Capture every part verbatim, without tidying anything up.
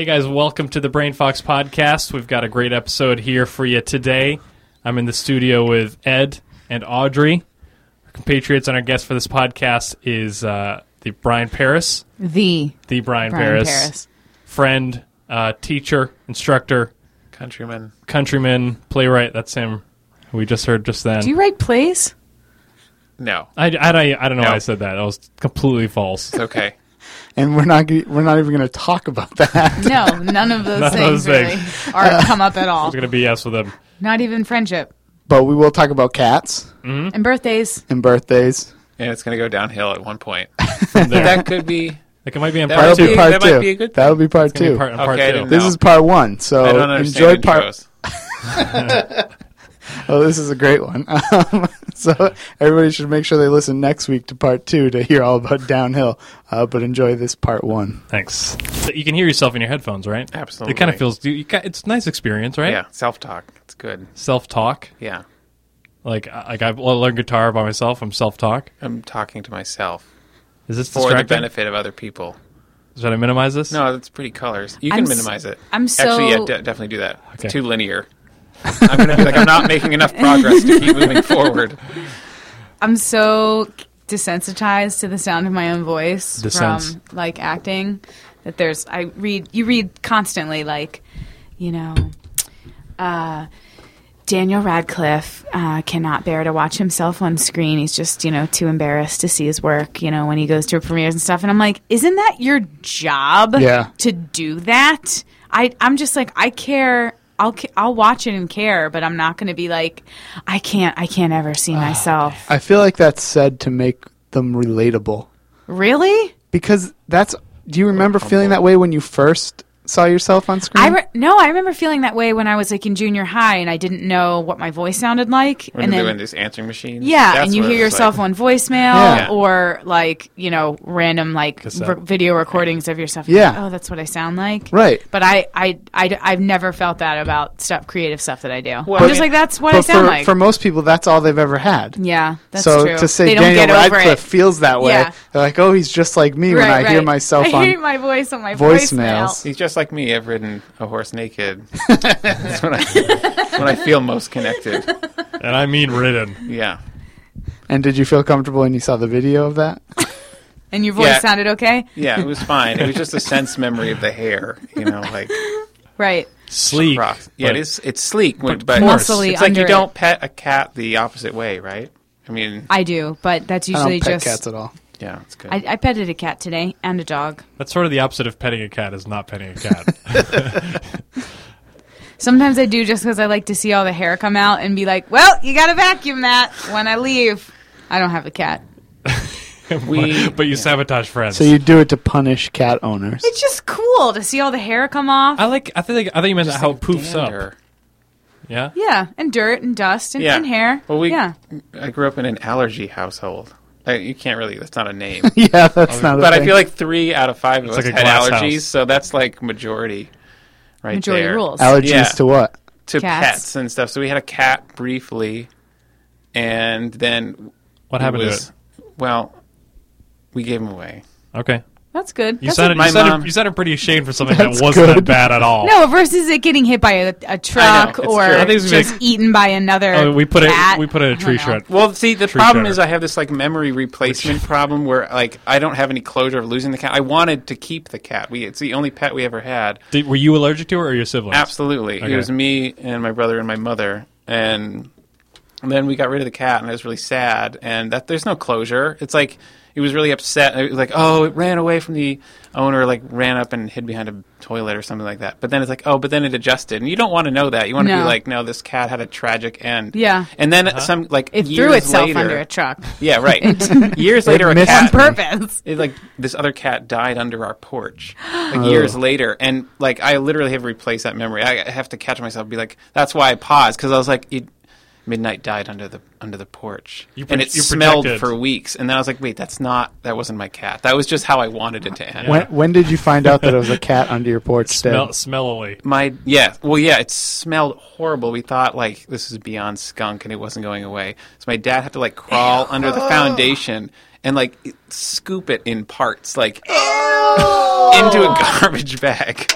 Hey guys, welcome to the Brain Fox podcast. We've got a great episode here for you today. I'm in the studio with Ed and Audrey. Our compatriots, and our guest for this podcast is uh, the Brian Paris. The The Brian, Brian Paris. Paris. Friend, uh, teacher, instructor, Countryman. countryman, playwright. That's him. Who we just heard just then. Do you write plays? No, I, I, I, I don't know No. why I said that. That was completely false. it's okay. And we're not g- we're not even going to talk about that. No, none of those None of things those really are come up at I all. was going to B S with him. Not even friendship But we will talk about cats and birthdays. and birthdays. And it's going to go downhill at one point. From there. That could be. Like it might be in That part That'll might two. be part that two. might be a good That'll be part It's gonna two. be part, part Okay, I two. didn't This know. is part one. So I don't enjoy understand part. intros. Oh, this is a great one. Um, so everybody should make sure they listen next week to part two to hear all about downhill. Uh, but enjoy this part one. Thanks. So you can hear yourself in your headphones, right? Absolutely. It kind of feels. You, got, it's a nice experience, right? Yeah, self-talk. It's good. Self-talk. Yeah. Like, like I learned guitar by myself. I'm self-talk. I'm talking to myself Is this for the distracting? benefit of other people. Should I minimize this? No, that's pretty colors. You I'm can s- minimize it. I'm so- Actually, yeah, de- definitely do that. Okay. It's too linear. I'm going to be like, I'm not making enough progress to keep moving forward. I'm so desensitized to the sound of my own voice The sense. from like acting that there's I read you read constantly like, you know, uh Daniel Radcliffe uh, cannot bear to watch himself on screen. He's just, you know, too embarrassed to see his work, you know, when he goes to premieres and stuff. And I'm like, isn't that your job Yeah. to do that? I, I'm just like, I care. I'll, ca- I'll watch it and care, but I'm not going to be like, I can't, I can't ever see myself. I feel like that's said to make them relatable. Really? Because that's. Do you remember feeling that way when you first saw yourself on screen? I re- no, I remember feeling that way when I was like in junior high and I didn't know what my voice sounded like. When and they're then doing these answering machines. yeah, That's and you what hear it was yourself like. on voicemail Yeah. or like, you know, random like Cassette. r- video recordings of yourself. Yeah. Like, oh, that's what I sound like. Right. But I, I, I, I've never felt that about stuff, creative stuff that I do. Well, I'm I just mean- like, that's what But I sound for, like. for most people, that's all they've ever had. yeah, that's so true. to say they don't Daniel get over Radcliffe it. feels that way, Yeah. they're like, oh, he's just like me when Right, I hear right. myself I on hear my voice on my voicemails. voicemail. He's just like me. I've ridden a horse naked. That's when I, when I feel most connected. And I mean ridden. Yeah. And did you feel comfortable when you saw the video of that? And your voice Yeah. sounded okay? Yeah, it was fine. It was just a sense memory of the hair, you know, like Right. Sleek. crocs. Yeah, but- it is. It's sleek, but, but but muscly it's like under you it. don't pet a cat the opposite way, right? I mean, I do, but that's I usually don't pet just. cats at all. yeah, it's good. I, I petted a cat today and a dog. That's sort of the opposite of petting a cat is not petting a cat. Sometimes I do just because I like to see all the hair come out and be like, well, you got to vacuum that when I leave. I don't have a cat. we, but you sabotage friends. So you do it to punish cat owners. It's just cool to see all the hair come off. I like. I think. I think you meant just how like it poofs up. dander. Yeah. Yeah, and dirt and dust and, Yeah. and hair. Well, we. yeah. I grew up in an allergy household. I, you can't really. That's not a name. Yeah, that's not. But a I thing. feel like three out of five of It's us like a had glass allergies, house. so that's like majority, right Majority there. rules. allergies Yeah. to what? To Cats. pets and stuff. So we had a cat briefly, and then What it happened was, to Well, we gave him away. it? Okay. That's good. You That's sounded. my You sounded, mom- you sounded pretty ashamed for something That's that wasn't good. that bad at all. no, versus it getting hit by a, a truck it's or true. I think it was just like- eaten by another Oh, we put cat. it. We put it in a I tree don't know. shred. Well, see, the Tree problem shredder. is I have this like memory replacement problem where like I don't have any closure of losing the cat. I wanted to keep the cat. We it's the only pet we ever had. Did, were you allergic to it or your siblings? Absolutely, Okay. it was me and my brother and my mother, and, and then we got rid of the cat, and I was really sad. And that there's no closure. It's like it was really upset. It was like, oh, it ran away from the owner, like ran up and hid behind a toilet or something like that. But then it's like, oh, but then it adjusted, and you don't want to know that. You want to No. be like, no, this cat had a tragic end. Yeah. And then Uh-huh. some like It years threw itself later, under a truck Yeah, right. Years later, a missed on cat purpose. it, like this other cat died under our porch, like years later, and like I literally have replaced that memory. I I have to catch myself, and be like, that's why I paused because I was like, it, midnight died under the under the porch, You and pro- it you smelled projected. for weeks, and then I was like, wait, that's not that wasn't my cat. That was just how I wanted it to end. When when did you find out that it was a cat under your porch Smell, dead? smellily. My yeah, well yeah, it smelled horrible. We thought like this is beyond skunk, and it wasn't going away. So my dad had to like crawl under the foundation and like scoop it in parts, like into a garbage bag.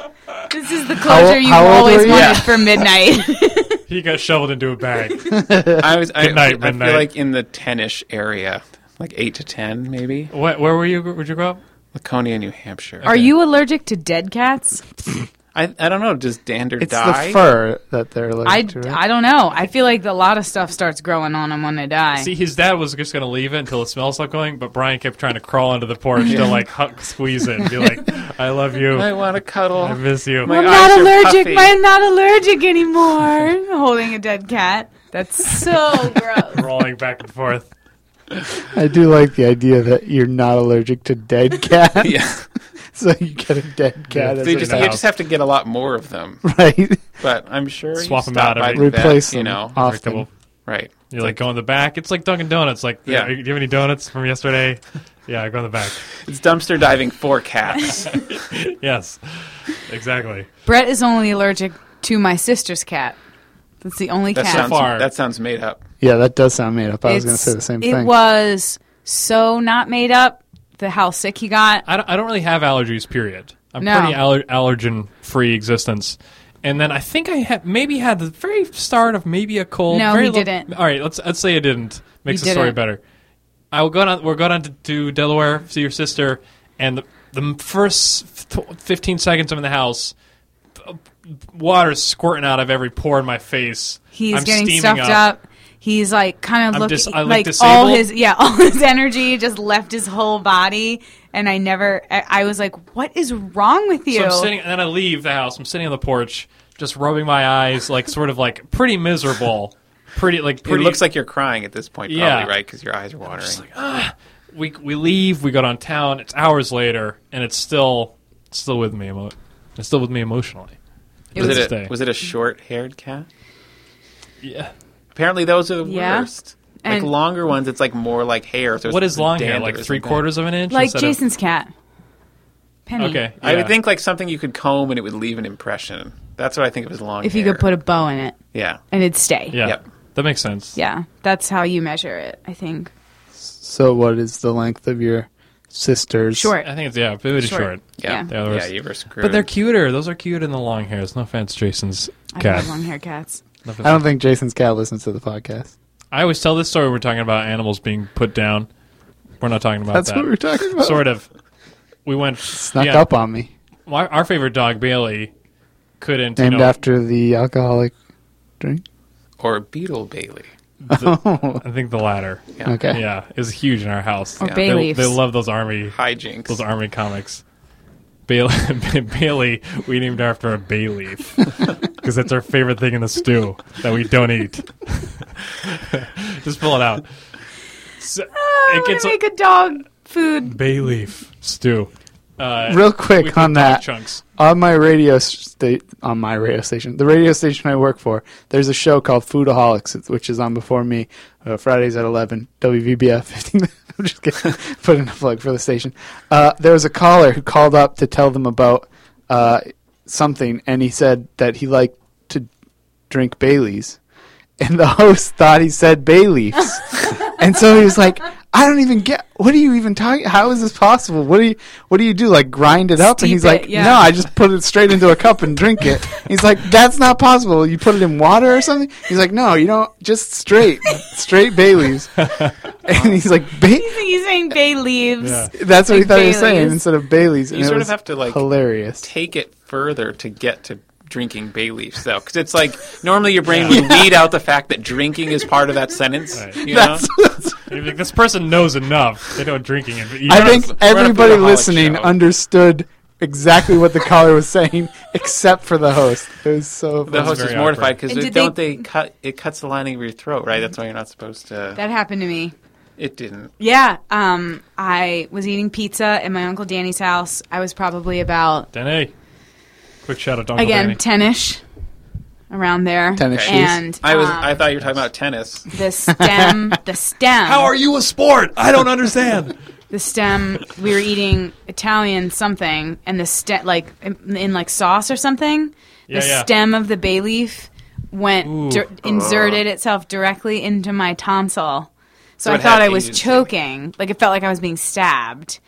This is the closure you've how old always were you? wanted Yeah. for midnight. He got shoveled into a bag. I was. I, Good night, I midnight. feel like in the ten-ish area, like eight to ten, maybe. What, where were you? Where'd you grow up? Laconia, New Hampshire. Are you allergic to dead cats? I, I don't know. Does dander It's die? the fur that they're allergic I, to, right? I don't know. I feel like a lot of stuff starts growing on them when they die. See, his dad was just going to leave it until the smell stopped going, but Brian kept trying to crawl onto the porch to like hug, squeeze it and be like, I love you. I want to cuddle. I miss you. My I'm eyes not are allergic. puffy. I'm not allergic anymore. Holding a dead cat. That's so gross. Rolling back and forth. I do like the idea that you're not allergic to dead cats. Yeah. So you get a dead cat Yeah. as So you a just, the you house. just have to get a lot more of them. right. But I'm sure Swap you 'em stop out by every- the vet, Replace you them know. often. Predictable. Right. You like go in the back. It's like Dunkin' Donuts. Like, Yeah. do you have any donuts from yesterday? Yeah, I go in the back. It's dumpster diving for cats. Yes, exactly. Brett is only allergic to my sister's cat. That's the only That cat. sounds far. that sounds made up. Yeah, that does sound made up. I was going to It's- say the same it thing. was so not made up. The how sick he got. I don't, I don't really have allergies. Period. I'm No. pretty aller- allergen-free existence. And then I think I had maybe had the very start of maybe a cold. No, very he low- didn't. All right, let's let's say I didn't. Makes He the story didn't. better. I will go down. We're going down to, to Delaware, see your sister, and the, the first fifteen seconds I'm in the house, water's squirting out of every pore in my face. He's I'm getting steaming stuffed up. He's like kind of I'm looking dis- I look like disabled. all his yeah all his energy just left his whole body, and I never I, I was like, what is wrong with you? So I'm sitting, and then I leave the house. I'm sitting on the porch, just rubbing my eyes, like sort of like pretty miserable, pretty like pretty. It looks like you're crying at this point, probably, Yeah. right? Because your eyes are watering. we we leave. We go downtown. It's hours later, and it's still it's still with me. Emo- it's still with me emotionally. It was, was- it Stay. a, was it a short-haired cat? Yeah. Apparently, those are the Yeah. worst. Like And- longer ones, it's like more like hair. So What it's is long hair? dander Like or three something. quarters of an inch? like instead of- Jason's cat, Penny. Okay. I yeah. would think like something you could comb and it would leave an impression. That's what I think of as long If hair. you could put a bow in it yeah. and it'd stay. Yeah. Yep. That makes sense. Yeah, that's how you measure it. I think So what is the length of your sister's? short. I think it's yeah, pretty short. Short. Yeah. Yeah. They're the Yeah, worst. you were screwed. But they're cuter. Those are cuter than the long hairs. No offense, Jason's I cat. love long hair cats. No offense. I don't think Jason's cat listens to the podcast. I always tell this story when we're talking about animals being put down. We're not talking about That's that. what we're talking about. Sort of. We went Snuck yeah, up on me. Our, our favorite dog, Bailey, couldn't. Named you know, after the alcoholic drink. or Beetle Bailey. Oh, I think the latter. Yeah. okay. Yeah, is huge in our house. Or Yeah. bay They, leaves. they love those army Hijinks. those army comics. Bailey, Bailey, we named after a bay leaf because that's our favorite thing in the stew that we don't eat. Just pull it out. So, Oh, it I'm gets gonna make a dog food. bay leaf stew. Uh, Real we quick put on dog that. chunks. On my radio sta- on my radio station, the radio station I work for, there's a show called Foodaholics, which is on before me, uh, Fridays at eleven, W V B F fifteen. I'm just kidding. Put in a plug for the station. Uh, there was a caller who called up to tell them about uh, something, and he said that he liked to drink Baileys, and the host thought he said bay leaves, and so he was like, "I don't even get. What are you even talking? How is this possible? What do you? What do you do? Like grind it up?" Steep and he's it, like, yeah. "No, I just put it straight into a cup and drink it." He's like, "That's not possible. You put it in water or something?" He's like, "No, you don't. Just straight, straight Baileys." And he's like, ba- He's saying bay leaves. Yeah. "That's what he Like thought he was saying Baileys. instead of Baileys." And You it sort of was have to, like, hilarious. Take it further to get to drinking bay leaves, though, because it's like normally your brain would weed out the fact that drinking is part of that sentence. Right. You know? That's, You're like, this person knows enough. They know drinking. it. You I gotta- think We're on a everybody Foodaholic listening show. understood exactly what the caller was saying, except for the host. It was so The funny. host is very mortified awkward. because And did don't they- they, cut it cuts the lining of your throat, right? That's why you're not supposed to. That happened to me. It didn't. Yeah. Um, I was eating pizza at my Uncle Danny's house. I was probably about, Danny. Quick shout out to Uncle again, Danny. ten-ish, around there. Tennis shoes. And I was. um, I thought you were talking about tennis. the stem, the stem. How are you a sport? I don't understand. The stem, we were eating Italian something, and the stem, like, in, in, like, sauce or something, Yeah, the yeah. stem of the bay leaf went, Ooh. dir- inserted itself directly into my tonsil. So, So I it thought had I was agency. choking. Like, it felt like I was being stabbed.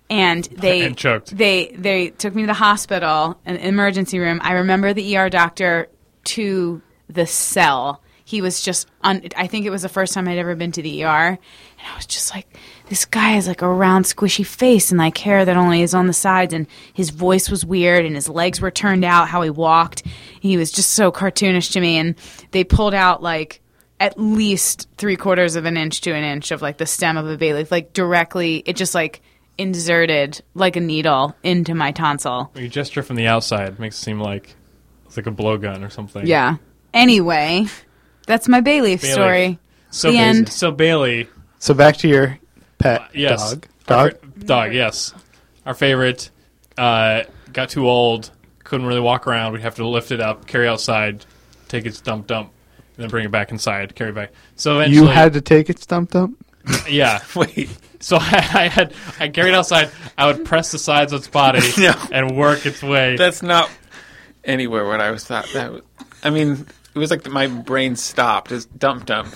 and they And choked. They they took me to the hospital, an emergency room. I remember the E R doctor to the cell. He was just, un- I think it was the first time I'd ever been to the E R. And I was just like, this guy has like a round, squishy face and like hair that only is on the sides. And his voice was weird and his legs were turned out, how he walked. He was just so cartoonish to me. And they pulled out like at least three quarters of an inch to an inch of like the stem of a bay leaf, like directly, it just like inserted like a needle into my tonsil. When you gesture from the outside, makes it seem like it's like a blowgun or something. Yeah. Anyway, that's my bay leaf Bay story. leaf. So The end. So Bailey, So back to your pet yes, dog. Our Dog. fa- dog, yes, our favorite. Uh, got too old, couldn't really walk around. We'd have to lift it up, carry outside, take its dump dump, and then bring it back inside, carry it back. So eventually, You had to take its dump dump? yeah. Wait. So I, I had I carried it outside. I would press the sides of its body No. and work its way. That's not anywhere what I was thought. That was, I mean, it was like my brain stopped. It's dump dump.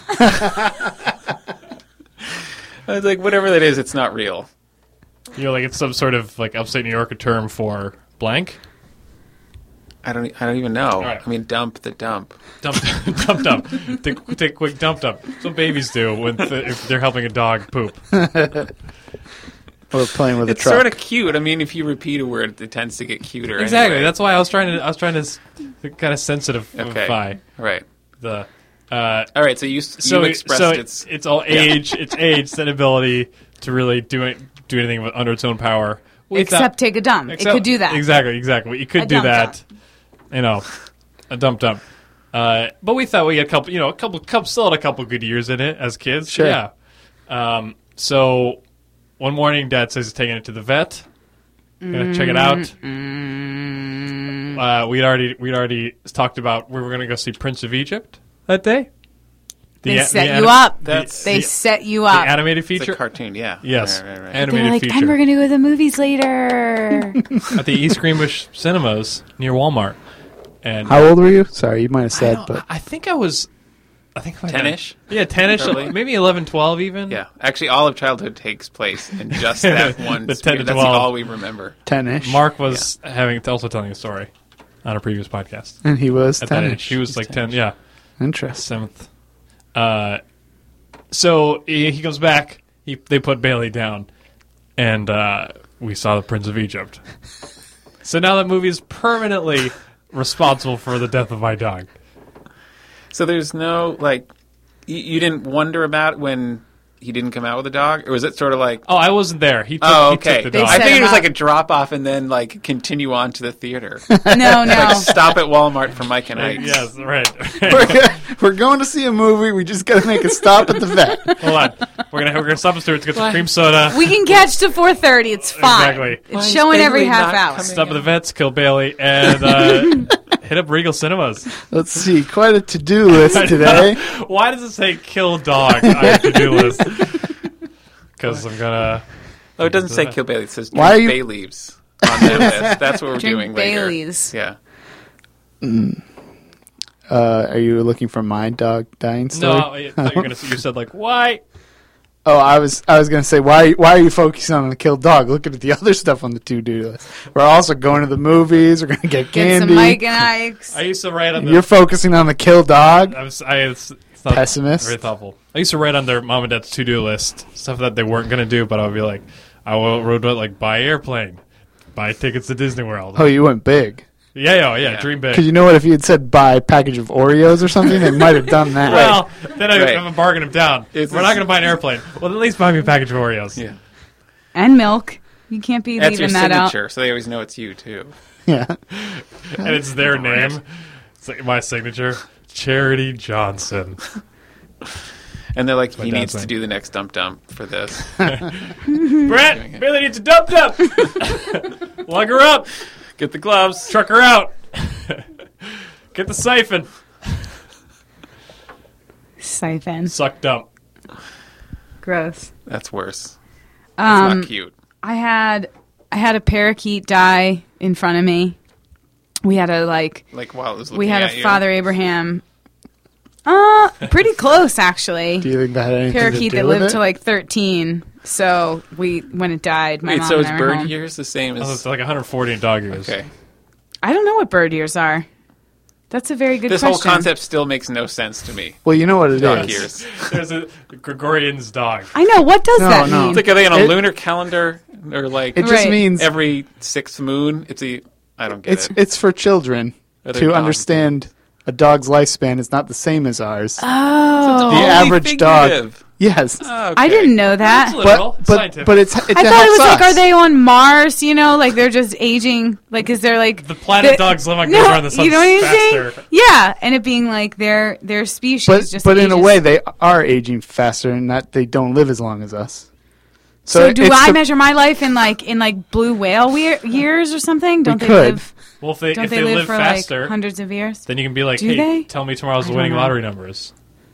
I was like, whatever that is, it's not real. You know, like it's some sort of like upstate New Yorker term for blank. I don't. I don't even know. right. I mean, dump the dump. Dump, dump, dump. Take, take a quick dump, dump. That's what babies do when th- if they're helping a dog poop. Or playing with It's a truck. sort of cute. I mean, if you repeat a word, it tends to get cuter. Exactly. Anyway. That's why I was trying to. I was trying to s- kind of sensitive okay. Right. the. Uh, All right. So you so you it- expressed so its. it's all age. It's age, its inability to really do it, do anything with, under its own power. We Except thought- take a dump. except- it could do that. Exactly. Exactly. You could A do dump that. dump. You know, a dump dump. Uh, but we thought we had a couple. You know, a couple. couple still had a couple good years in it as kids. Sure. Yeah. Um, so one morning, Dad says he's taking it to the vet. Gonna check it out. Uh, we'd already we'd already talked about we were gonna go see Prince of Egypt that day. The They a- set the you anim- up. That's They the- set you the up. animated it's a feature. cartoon. Yeah. Yes, Right, right, right. animated They're like, feature and we're going to go to the movies later. at the East Greenbush Cinemas near Walmart. And How old were you? Sorry, you might have I, said, don't- but I think I was, I think I ten-ish? Yeah, ten-ish, Probably. maybe eleven, twelve even. Yeah. Actually, all of childhood takes place in just that one. The ten to That's twelve. all we remember. ten-ish. Mark was having also telling a story on a previous podcast. And he was At that age, ten-ish. he was like ten. Yeah. Interesting. Seventh. Uh, so he, he comes back. He they put Bailey down, and uh, we saw the Prince of Egypt. So now that movie is permanently responsible for the death of my dog. So there's no like, you, you didn't wonder about when he didn't come out with a dog, or was it sort of like? Oh, I wasn't there. He took, Oh, he okay. took the They dog. I set think it him was up. like a drop off and then like continue on to the theater. no, no. Like stop at Walmart for Mike and Ike's. Yes, right. we're, go- we're going to see a movie. We just got to make a stop at the vet. Hold on. We're gonna we're gonna stop at Stewart's, get some cream soda. We can catch to four thirty. It's fine. Exactly. It's Why is showing every Bailey half not hour. coming? Stop at the vets, kill Bailey, and uh, hit up Regal Cinemas. Let's see. Quite a to-do list today. Why does it say kill dog on your to-do list? Because I'm gonna. Oh, it doesn't say kill Bailey. It says drink Why are you- bay leaves on that list. That's what we're Drink doing later. Baileys. Yeah. Uh, are you looking for my dog dying story? No, I thought you were gonna. You said like why? Oh, I was I was gonna say why why are you focusing on the kill dog? Look at the other stuff on the to do list. We're also going to the movies. We're gonna get Get candy. some Mike and Ike's. I used to write on the. You're focusing on the kill dog. I was. I. It's, it's not Pessimist. Very thoughtful. I used to write on their mom and dad's to-do list stuff that they weren't gonna do, but I would be like, I will wrote like buy airplane, buy tickets to Disney World. Oh, you went big. Yeah, yeah, yeah, Yeah. dream big. Because you know what? If you had said buy a package of Oreos or something, they might have done that. Well, then I, Right. I'm gonna bargain them down. It's We're a- not going to buy an airplane. Well, at least buy me a package of Oreos. Yeah. And milk. You can't be That's your leaving that out. signature, so they always know it's you too. Yeah. And it's their name. It's like my signature, Charity Johnson. And they're like, my he dad's needs to name. do the next dump dump for this. Brett, Billy needs a dump dump. Lug her up. Get the gloves. Truck her out. Get the siphon. Siphon. Suck dump. Gross. That's worse. That's Um, not cute. I had I had a parakeet die in front of me. We had a like Like while it was looking we had at a you. Father Abraham Uh, pretty close actually. Do you think that had anything Parakeet to do that with lived it? to like thirteen. So we, when it died, my Wait, mom so and is I were bird home. years the same Oh, as? it's like one hundred forty in dog years. Okay, I don't know what bird years are. That's a very good this question. whole concept still makes no sense to me. Well, you know what it is. Dog years. There's a Gregorian's dog. I know. What does No, that no. mean? It's like, are they on a It- lunar calendar or like It just Right. means every sixth moon? It's a. I don't get it's it. it's for children Are they to dogs? understand a dog's lifespan is not the same as ours. Oh, The Only average dog- figurative. Yes, Oh, okay. I didn't know that. That's literal. but It's but scientific. but it's, it I thought it was like, helps us. are they on Mars? You know, like they're just aging. Like, is there like The planet the- dogs live on No, goes around the sun you know what I'm faster. saying? Yeah, and it being like their their species. But just but in a ages. way they are aging faster in that they don't live as long as us. So, do it's I the- measure my life in like in like blue whale we- years or something? Don't they could. live? Well, if they Don't if they, they, live, live for faster, like hundreds of years? then you can be like, Do hey, they? tell me tomorrow's I don't winning know. lottery numbers.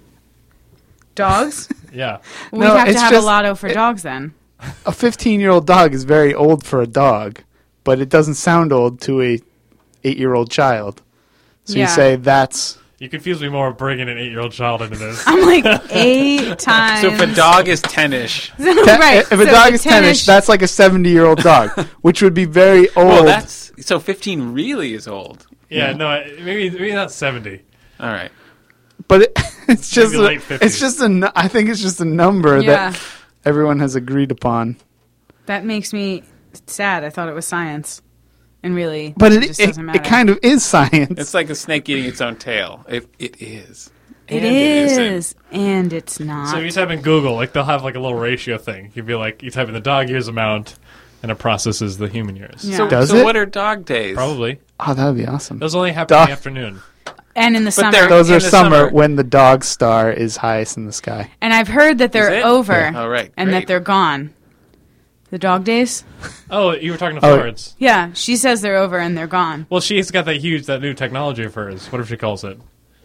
Dogs? Yeah. We No, have to it's have just- a lotto for dogs then. A fifteen-year-old dog is very old for a dog, but it doesn't sound old to a eight-year-old child. So Yeah. you say that's You confuse me more bringing an eight-year-old child into this. I'm like eight times. So if a dog is ten-ish, te- right. if a so dog the is ten-ish, that's like a seventy-year-old dog, which would be very old. well, that's so fifteen really is old. Yeah, no, I- maybe maybe not seventy. All right. but it, it's just Maybe a, late fifties. it's just a nu- I think it's just a number Yeah. that everyone has agreed upon. That makes me sad. I thought it was science, and really, But it just it, doesn't it matter. kind of is science. It's like a snake eating its own tail. It it is. It And isn't. is, and it's not. So if you type in Google, like they'll have like a little ratio thing. You'd be like, you type in the dog years amount, and it processes the human years. Yeah. So, Does so it? what are dog days? Probably. Oh, that would be awesome. Those only happen Dog- in the afternoon. and in the summer. they're- Those in are the summer, summer. when the dog star is highest in the sky. And I've heard that they're it? over, Yeah. Oh, right. and Great. that they're gone. The dog days. Oh, you were talking to Oh. Florence. Yeah, she says they're over and they're gone. Well, she's got that huge, that new technology of hers. What if she calls it?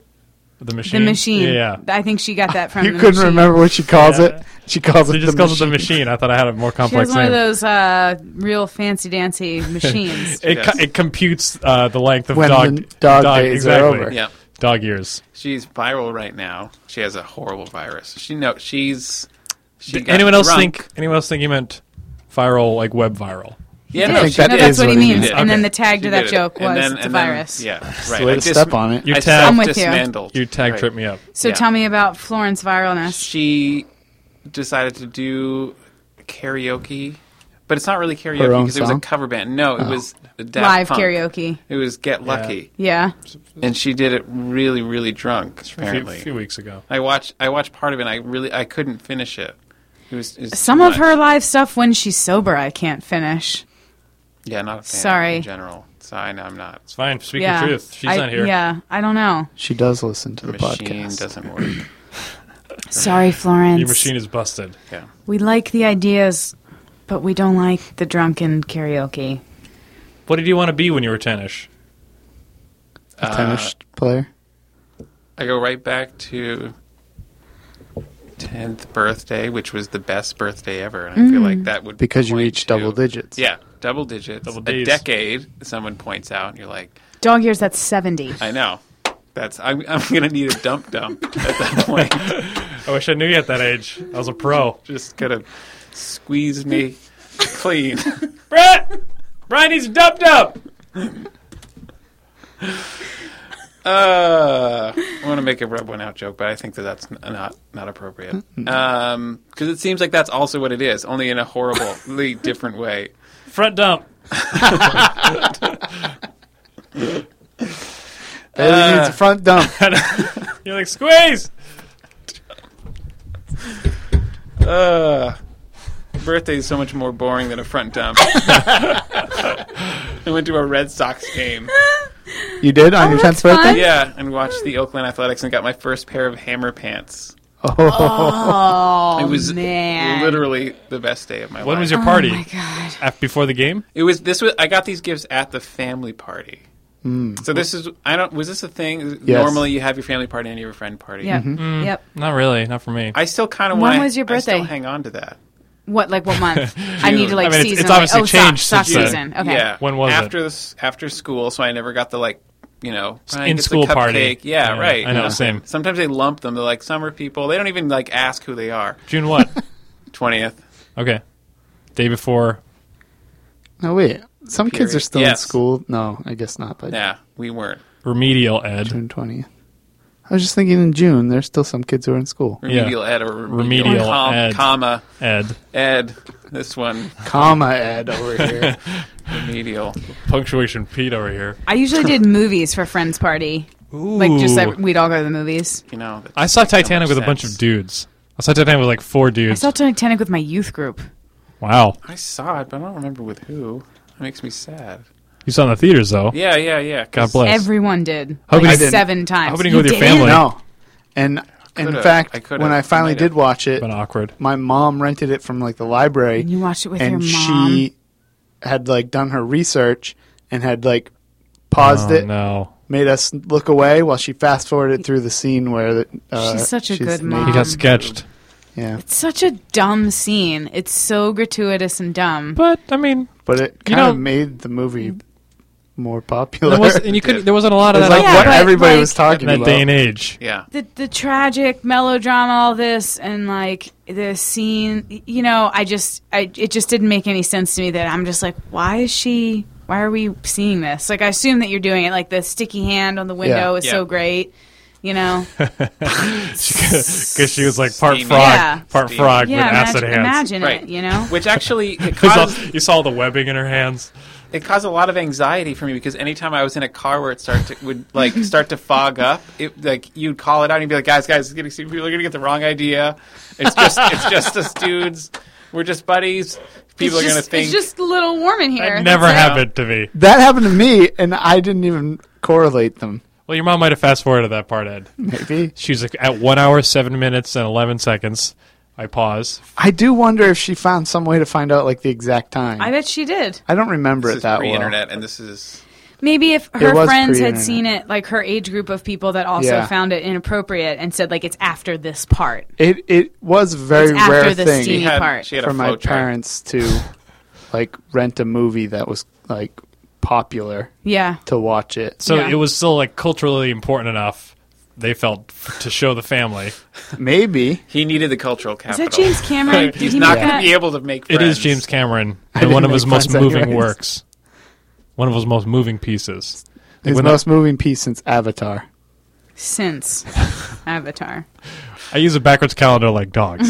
The machine? The machine. Yeah. I think she got that from. You the couldn't machine. remember what she calls Yeah. it. She calls She it just the calls machine. it the machine. I thought I had a more She complex has one name. of those uh, real fancy dancy machines. It, Yes. co- it computes uh, the length of When dog, the dog days are exactly. over. Yeah. Dog years. She's viral right now. She has a horrible virus. She know she's. She Did got anyone else drunk. think? Anyone else think you meant viral, like web viral? Yeah, Did. no, think she that no, did. that's is what he what he means. did. And then Okay. the tag She to that did it. joke was And then- it's a and then- virus. Yeah, It's right. the way I to dis- step on it. Your I tag- I'm with you. self-dismantled. Your tag Right. tripped me up. So Yeah. tell me about Florence viralness. She decided to do karaoke, but it's not really karaoke Her own because it was a song? cover band. No, it Oh. was Daft Live Punk. karaoke. It was Get Lucky, Yeah. and she did it really, really drunk. A few, Apparently, few weeks ago. I watched. I watched part of it. and I really, I couldn't finish it. It was, it was Some too of her much. live stuff when she's sober, I can't finish. Yeah, not a fan Sorry. in general. So I know I'm not. It's fine. Speak yeah. your truth. She's I- not here. Yeah, I don't know. She does listen to The the, machine podcast. doesn't work. Sorry, Florence. Your machine is busted. Yeah. We like the ideas, but we don't like the drunken karaoke. What did you want to be when you were ten-ish? A Uh, tennis player. I go right back to tenth birthday, which was the best birthday ever, and I feel like that would Because you point reached to- double digits. Yeah, double digits. Double a Ds. decade. Someone points out, and you're like, Dog years, that's seventy. I know. That's I'm, I'm gonna need a dump dump at that point. I wish I knew you at that age. I was a pro. Just gonna squeeze me clean. Brett! Brian needs dumped up! Uh, I want to make a rub one out joke, but I think that that's n- not not appropriate. Um, because it seems like that's also what it is, only in a horribly different way. Front dump. Bailey Uh, needs a front dump. You're like, squeeze! Uh, birthday is so much more boring than a front dump. I went to a Red Sox game. You did on Oh, your that's tenth birthday? fun. Yeah, and watched the Oakland Athletics and got my first pair of Hammer pants. Oh, Oh, It was man. literally the best day of my life. When was your party? Oh, my God. Af- before the game? It was this was I got these gifts at the family party. Mm. So this is I don't was this a thing? Yes. Normally you have your family party and you have a friend party. Yep. Mm-hmm. Yep. Not really. Not for me. I still kind of When want. was your I still birthday? hang on to that. What, like what month? I need to like I mean, it's- season. it's obviously like, oh, changed sock, sock since then. season. Okay. Yeah. When was it? after this after school? So I never got the like you know, Brian In gets a school cupcake. party. Yeah, Yeah, right. I know, you same. Sometimes they lump them. They're like summer people. They don't even like ask who they are. June what? twentieth. Okay. Day before. No, wait. Some kids Period. are still in Yes. school. No, I guess not. But Yeah, we weren't. Remedial Ed. June twentieth. I was just thinking in June, there's still some kids who are in school. Remedial Ed or remedial, Remedial com- Ed. comma Ed. Ed. This one Comma Ed over here. remedial. Punctuation Pete over here. I usually did movies for friends party. Ooh. Like just like we'd all go to the movies. You know. that I saw makes so Titanic much with a bunch sense. of dudes. I saw Titanic with like four I dudes. saw Titanic with my youth group. Wow. I saw it, but I don't remember with who. That makes me sad. You saw it in the theaters, though. Yeah, yeah, yeah. 'cause God bless. Everyone did. Hope Like you didn't- seven times. hope you didn't go with your didn't? family. No. And in could've. I fact, could've. when I finally Might have. did watch it, Been awkward. my mom rented it from like the library. And you watched it with and your mom. she had like done her research and had like paused oh, it, no. made us look away while she fast forwarded through the scene where the, uh, She's such a good naked. mom. He got Um, sketched. Yeah, It's such a dumb scene. It's so gratuitous and dumb. But, I mean, but it You kind know- of made the movie more popular. there, was, and you could, there wasn't a lot It of was that like Yeah, what but, everybody like- was talking in that about. day and age. Yeah. The the tragic melodrama, all this, and like the scene. You know, I just, I it just didn't make any sense to me. That I'm just like, why is she? Why are we seeing this? Like, I assume that you're doing it. Like the sticky hand on the window Yeah. is Yeah. so great. You know, Because she was like part Steamy. frog, Yeah. part Steamy. frog yeah. with acid Imagine, hands. imagine Right. it. You know, Which actually it You saw, caused, you saw the webbing in her hands. it caused a lot of anxiety for me because anytime I was in a car where it started to, would like start to fog up, it like you'd call it out and you'd be like, guys, guys, it's getting, people are gonna get the wrong idea. It's just it's just us dudes. We're just buddies. People it's are gonna just, think. it's just a little warm in here. That never That's it. happened to me. That happened to me, and I didn't even correlate them. Well, your mom might have fast forwarded that part, Ed. Maybe. She's like, at one hour, seven minutes, and eleven seconds. I pause. I do wonder if she found some way to find out like the exact time. I bet she did. I don't remember this it is that well. pre-internet, and this is Maybe if her was friends had pre-internet. seen it, like her age group of people that also Yeah. found it inappropriate and said, like, it's after this part. It it was a very It's after rare the thing steamy she had, part. she had for a my flow chart. parents to like rent a movie that was like popular Yeah. to watch it. So Yeah. it was still like culturally important enough, they felt, f- to show the family. Maybe. He needed the cultural Is capital. that James Cameron? Did He's he not make going to that? be able to make It friends. is James Cameron, I and one didn't of his make most friends moving anyways. works. One of his most moving pieces. Like His when most moving piece since Avatar. Since Avatar. I, I use a backwards calendar like dogs.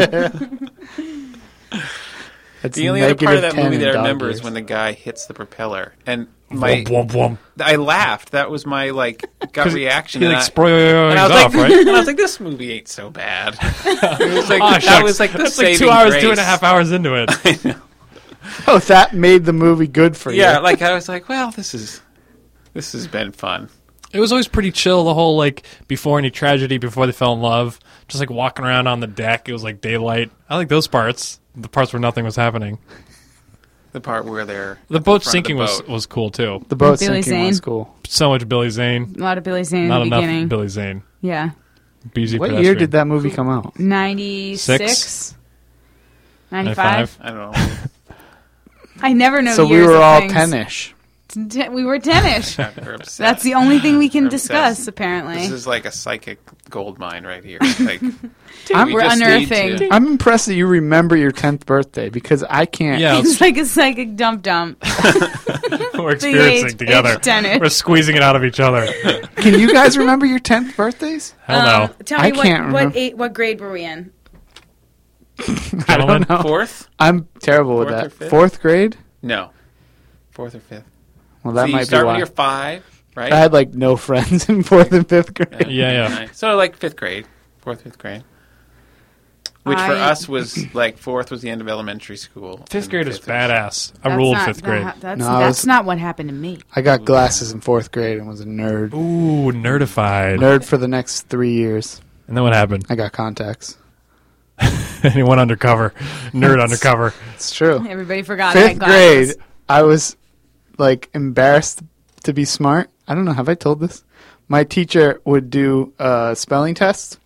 It's The only other part of that negative movie ten that I in remember dog is when the years. guy hits the propeller, and my Womp, womp, womp. I laughed. That was my like gut reaction. He and like I- spoils and I was off, like, right? and I was like, this movie ain't so bad. It was like Ah, that shucks. was like the That's like two saving hours, grace. two and a half hours into it. Oh, that made the movie good for Yeah, you. like I was like, well, this is this has been fun. It was always pretty chill, the whole, like, before any tragedy, before they fell in love. Just, like, walking around on the deck. It was, like, daylight. I like those parts. The parts where nothing was happening. The part where they're The at boat front of sinking the was, boat. was cool, too. The boat Billy sinking was Zane. cool. So much Billy Zane. A lot of Billy Zane Not in the enough beginning. Billy Zane. Yeah. B Z What Pedestrian. year did that movie come out? ninety-six? Six? ninety-five? I don't know. I never know So we years were of all things. ten-ish. Ten- We were ten-ish. We're obsessed. That's the only thing we can We're discuss, obsessed. apparently. This is like a psychic gold mine right here. Like, I'm- we We're just need unearthing. to- I'm impressed that you remember your tenth birthday because I can't. Yeah, It's like a psychic dump dump. we're experiencing age- together. age ten-ish. We're squeezing it out of each other. Can you guys remember your tenth birthdays? Hell Um, no. Tell me I what, can't what, remember. eight, what grade were we in? I Gentlemen? don't know. Fourth? I'm terrible with Fourth or that. fifth? Fourth grade? No. Fourth or fifth. Well, that so might you start be when why. you're five, right? I had like no friends in fourth and fifth grade. Yeah, yeah. Right. So like fifth grade, fourth, fifth grade. Which for I- us was like fourth was the end of elementary school. Fifth and grade was fifth badass. I That's ruled not- fifth grade. that- that's No, I that's was- not what happened to me. I got glasses in fourth grade and was a nerd. Ooh, nerdified. Nerd for the next three years. And then what happened? I got contacts. And he went undercover. Nerd undercover. It's true. Everybody forgot I had Fifth glasses. grade, I was like embarrassed to be smart. I don't know. Have I told this? My teacher would do a spelling test,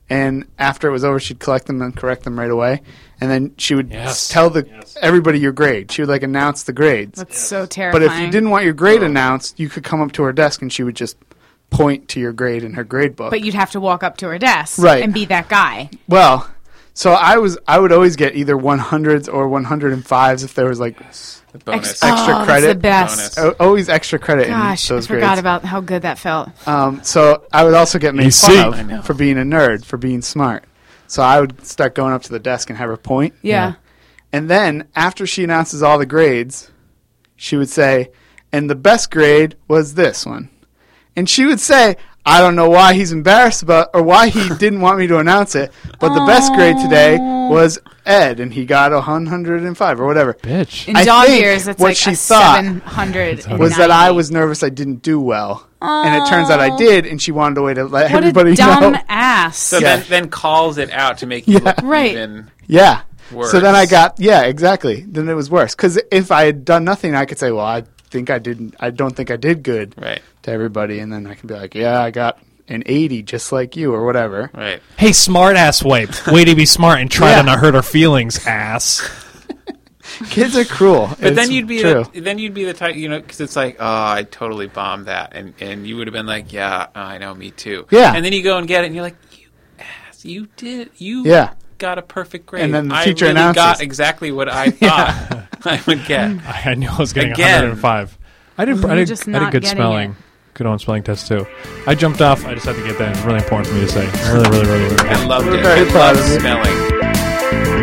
And after it was over, she'd collect them and correct them right away. And then she would Yes. tell the Yes. everybody your grade. She would like announce the grades. That's so But terrifying. if you didn't want your grade announced, you could come up to her desk and she would just point to your grade in her grade book. But you'd have to walk up to her desk Right. and be that guy. Well, so I was I would always get either one hundreds or one hundred fives if there was like The bonus. Ex- extra oh, that's credit. the best. Bonus. o- always extra credit Gosh, in I those forgot grades. about how good that felt. Um, so I would also get made You see. fun I know. of for being a nerd, for being smart. So I would start going up to the desk and have her point. Yeah. And then after she announces all the grades, she would say, and the best grade was this one. And she would say, I don't know why he's embarrassed about, or why he didn't want me to announce it, but the best grade today was Ed, and he got a one hundred five or whatever. Bitch. In I dog think years, it's what like she a thought seven hundred. Was that I was nervous I didn't do well. And it turns out I did, and she wanted a way to let What everybody a dumb know. ass. So Yeah. then, then calls it out to make you Yeah. look Right. even. Yeah. Worse. So then I got, yeah, exactly. Then it was worse. Because if I had done nothing, I could say, well, I think I didn't, I don't think I did good Right. to everybody. And then I can be like, yeah, I got an eighty just like you or whatever. Right. Hey, smart ass wipe. Way to be smart and try Yeah. to not hurt her feelings, ass. Kids are cruel. But It's then you'd be true. the, then you'd be the type, you know, because it's like, oh, I totally bombed that, and and you would have been like, yeah, I know, me too. Yeah. And then you go and get it, and you're like, you ass, you did, you Yeah. got a perfect grade. And then the I teacher really announces. got exactly what I thought I would get. I, I knew I was getting Again. one hundred five. I did. You're I did. just I did not good getting spelling. it. Good on spelling test too. I jumped off. I just had to get that. It's really important for me to say. I really, really, really, really. I loved We're it. very I proud loved of you. smelling.